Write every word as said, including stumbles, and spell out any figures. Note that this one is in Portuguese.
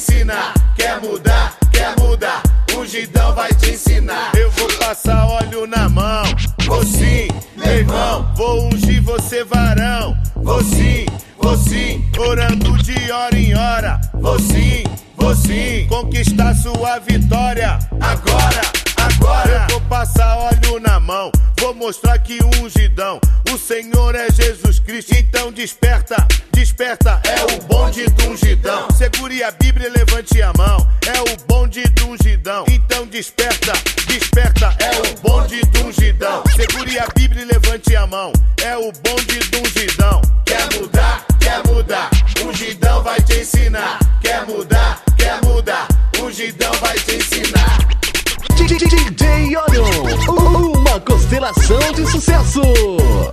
ensinar. Quer mudar, quer mudar, ungidão vai te ensinar. Eu vou passar óleo na mão, vou sim, meu irmão. Vou ungir você, varão, vou sim, vou sim. Orando de hora em hora, vou sim, vou sim. Conquistar sua vitória, agora, agora. Eu vou passar óleo na mão, vou mostrar que ungidão, o Senhor é Jesus Cristo. Então desperta, desperta, é o bonde do ungidão. Segure a Bíblia e levante a mão, é o bonde do ungidão. Então desperta, desperta, é o bonde do ungidão. Segure a Bíblia e levante a mão, é o bonde do ungidão. Quer mudar, quer mudar, ungidão vai te ensinar. Quer mudar, quer mudar, ungidão vai te ensinar. D J Orion, uma constelação de sucesso.